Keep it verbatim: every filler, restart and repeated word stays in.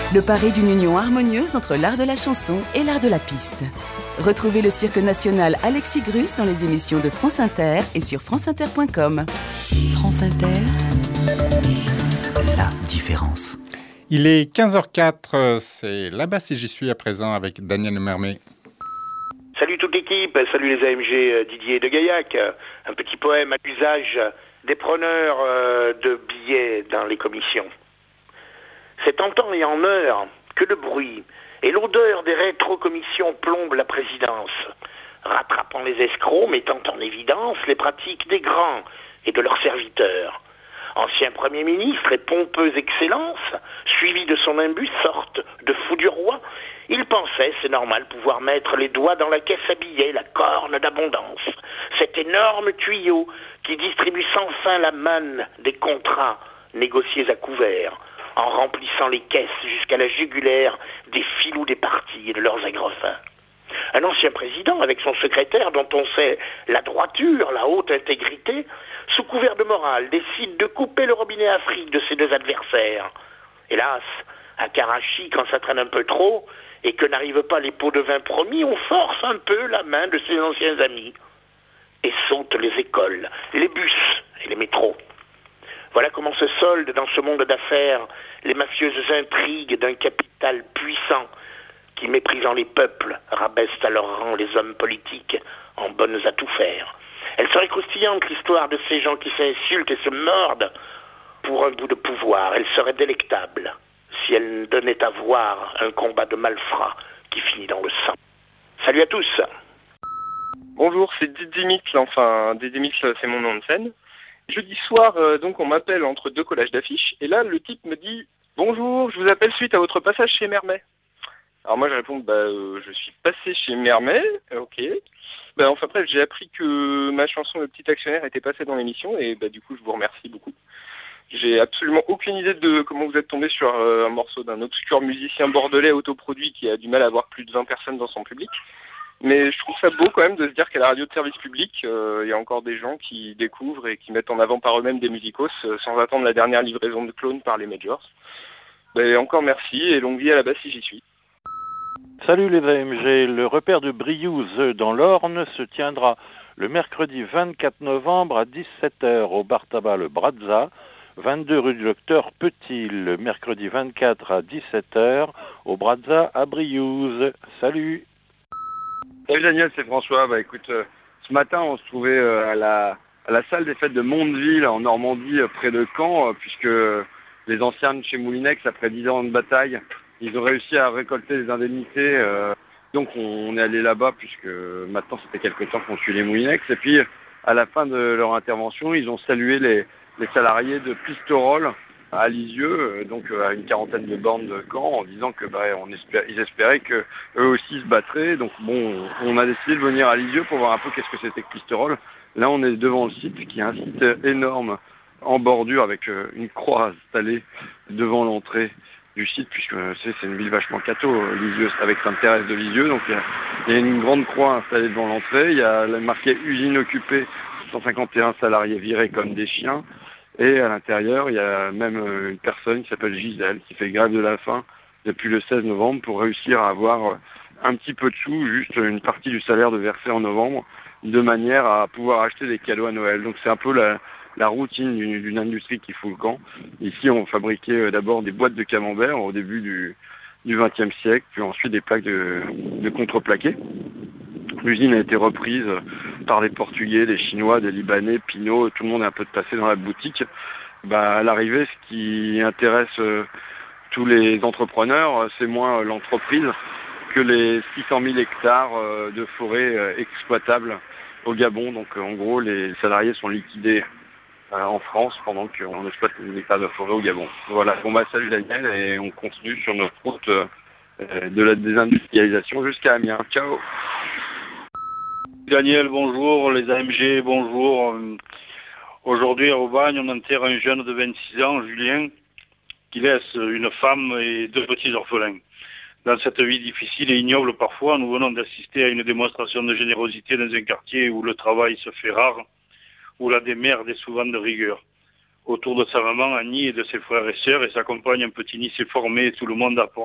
le pari d'une union harmonieuse entre l'art de la chanson et l'art de la piste. Retrouvez le cirque national Alexis Grus dans les émissions de France Inter et sur franceinter point com. France Inter, la différence. Il est quinze heures quatre, c'est là-bas si j'y suis à présent avec Daniel Mermet. Salut toute l'équipe, salut les A M G Didier de Gaillac. Un petit poème à l'usage des preneurs de billets dans les commissions. C'est en temps et en heure que le bruit et l'odeur des rétrocommissions plombent la présidence, rattrapant les escrocs, mettant en évidence les pratiques des grands et de leurs serviteurs. Ancien Premier ministre et pompeuse excellence, suivi de son imbus, sorte de fou du roi, il pensait, c'est normal, pouvoir mettre les doigts dans la caisse à billets, la corne d'abondance, cet énorme tuyau qui distribue sans fin la manne des contrats négociés à couvert, en remplissant les caisses jusqu'à la jugulaire des filous des partis et de leurs agrafins. Un ancien président, avec son secrétaire dont on sait la droiture, la haute intégrité, sous couvert de morale, décide de couper le robinet Afrique de ses deux adversaires. Hélas, à Karachi, quand ça traîne un peu trop, et que n'arrivent pas les pots de vin promis, on force un peu la main de ses anciens amis. Et sautent les écoles, les bus et les métros. Voilà comment se soldent dans ce monde d'affaires les mafieuses intrigues d'un capital puissant qui, méprisant les peuples, rabaissent à leur rang les hommes politiques en bonnes à tout faire. Elle serait croustillante, l'histoire de ces gens qui s'insultent et se mordent pour un bout de pouvoir. Elle serait délectable si elle donnait à voir un combat de malfrats qui finit dans le sang. Salut à tous. Bonjour, c'est Didi Mix, enfin Didi Mix c'est mon nom de scène. Jeudi soir, euh, donc on m'appelle entre deux collages d'affiches, et là le type me dit « Bonjour, je vous appelle suite à votre passage chez Mermet ». Alors moi je réponds bah, euh, « Je suis passé chez Mermet, ok ». Bah, enfin bref, j'ai appris que ma chanson Le Petit Actionnaire était passée dans l'émission, et bah, du coup je vous remercie beaucoup. J'ai absolument aucune idée de comment vous êtes tombé sur euh, un morceau d'un obscur musicien bordelais autoproduit qui a du mal à avoir plus de vingt personnes dans son public. Mais je trouve ça beau quand même de se dire qu'à la radio de service public, il euh, y a encore des gens qui découvrent et qui mettent en avant par eux-mêmes des musicos euh, sans attendre la dernière livraison de clones par les majors. Et encore merci et longue vie à la basse si j'y suis. Salut les A M G, le repère de Briouze dans l'Orne se tiendra le mercredi vingt-quatre novembre à dix-sept heures au bar tabac Le Brazza, vingt-deux rue du Docteur Petit, le mercredi vingt-quatre à dix-sept heures au Brazza à Briouze. Salut. Salut Daniel, c'est François. Bah écoute, euh, ce matin on se trouvait euh, à, la, à la salle des fêtes de Mondeville en Normandie, euh, près de Caen, euh, puisque euh, les anciens de chez Moulinex, après dix ans de bataille, ils ont réussi à récolter des indemnités. Euh, donc on, on est allé là-bas, puisque euh, maintenant c'était quelque temps qu'on suit les Moulinex. Et puis à la fin de leur intervention, ils ont salué les, les salariés de Pistorol à Lisieux, donc à une quarantaine de bornes de Caen, en disant que bah, on espère, ils espéraient que eux aussi se battraient. Donc bon, on a décidé de venir à Lisieux pour voir un peu qu'est-ce que c'était que Pistorol. Là, on est devant le site, qui est un site énorme en bordure avec une croix installée devant l'entrée du site, puisque c'est, c'est une ville vachement catho, Lisieux, avec Sainte-Thérèse de Lisieux. Donc il y, a, il y a une grande croix installée devant l'entrée. Il y a marqué usine occupée, cent cinquante et un salariés virés comme des chiens. Et à l'intérieur, il y a même une personne qui s'appelle Gisèle, qui fait grève de la faim depuis le seize novembre pour réussir à avoir un petit peu de sous, juste une partie du salaire de verser en novembre, de manière à pouvoir acheter des cadeaux à Noël. Donc c'est un peu la, la routine d'une, d'une industrie qui fout le camp. Ici, on fabriquait d'abord des boîtes de camembert au début du, du vingtième siècle, puis ensuite des plaques de, de contreplaqué. L'usine a été reprise par des Portugais, des Chinois, des Libanais, Pinot, tout le monde est un peu passé dans la boutique. Bah, à l'arrivée, ce qui intéresse euh, tous les entrepreneurs, c'est moins l'entreprise que les six cent mille hectares euh, de forêt euh, exploitables au Gabon. Donc euh, en gros, les salariés sont liquidés euh, en France pendant qu'on exploite les hectares de forêt au Gabon. Voilà, bon bah salut Daniel, et on continue sur notre route euh, de la désindustrialisation jusqu'à Amiens. Ciao. Daniel, bonjour, les A M G, bonjour. Aujourd'hui à Aubagne, on enterre un jeune de vingt-six ans, Julien, qui laisse une femme et deux petits orphelins. Dans cette vie difficile et ignoble parfois, nous venons d'assister à une démonstration de générosité dans un quartier où le travail se fait rare, où la démerde est souvent de rigueur. Autour de sa maman, Annie, et de ses frères et sœurs, et sa compagne, un petit nid s'est formé, et tout le monde apporte